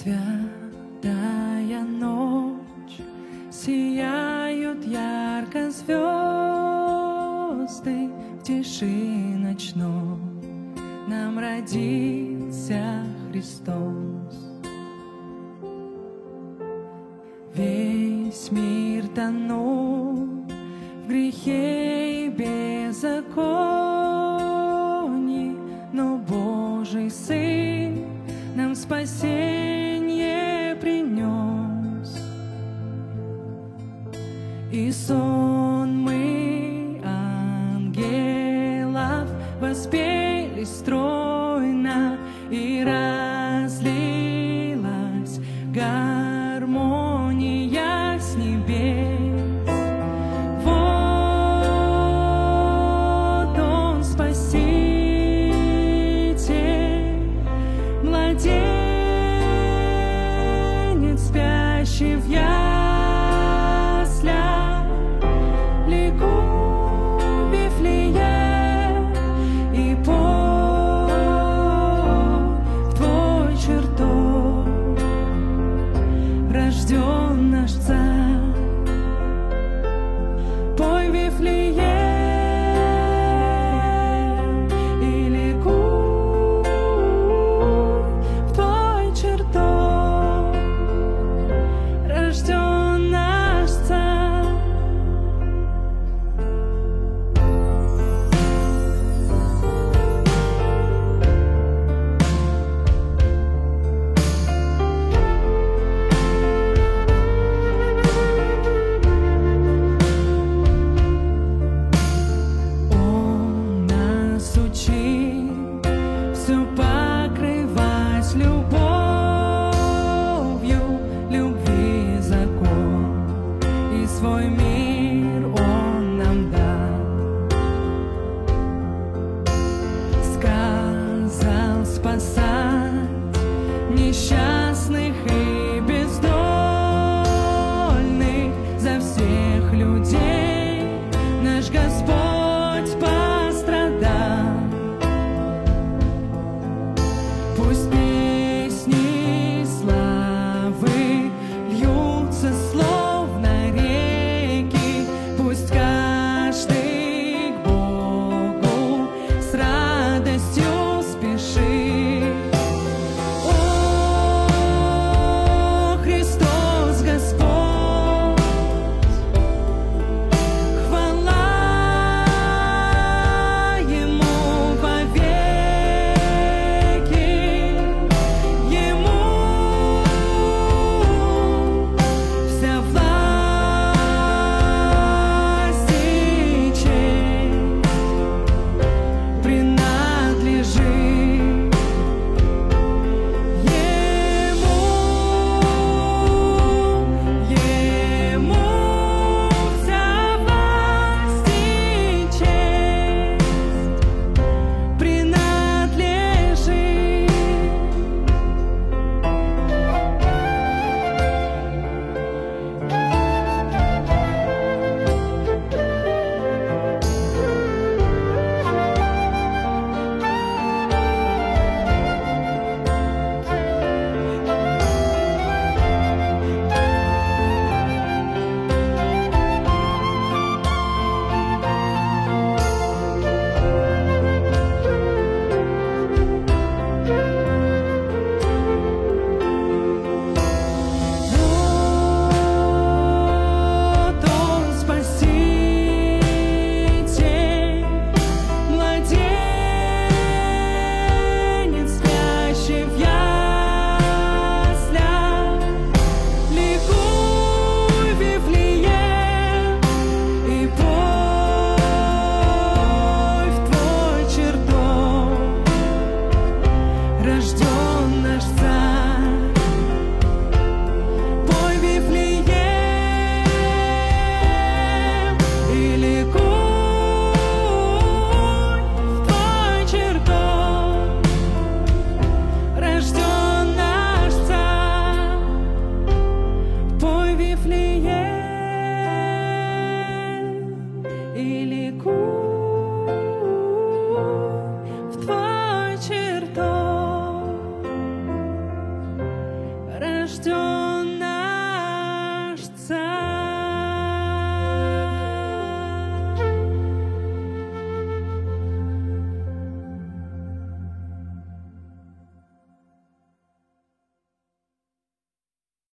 Святая ночь, сияют ярко звезды, в тиши ночной нам родился Христос. Весь мир тонул в грехе и беззаконии, но Божий Сын нам спасение принес. И сонмы ангелов воспели стройно, и разлилась гармония с небес. Вот Он, Спаситель, младенец, спящий в яслях. Ликуй, Вифлеем, и пой в твой чертог. Рожден наш Царь. Пой, Вифлеем, и ликуй в твой чертог. Рожден наш Царь. Он нас учит все покрывать любовью, любви закон, и свой мир Он нам дал. Сказал спасать несчастных и бездольных, за всех людей наш Господь пострадал. Пусть песни славы льются словно реки, пусть каждый к Богу с радостью спешит. О, Христос Господь, хвала Ему вовеки, Ему вся власть и честь принадлежит. Ему вся власть и честь принадлежит. Вот Он, Спаситель, младенец, спящий в яслях. Ликуй, Вифлеем, и пой в твой чертог. Рожден наш Царь. Пой, Вифлеем, и ликуй в твой чертог. Рожден наш Царь. Пой, Вифлеем, и ликуй в твой чертог. ждем.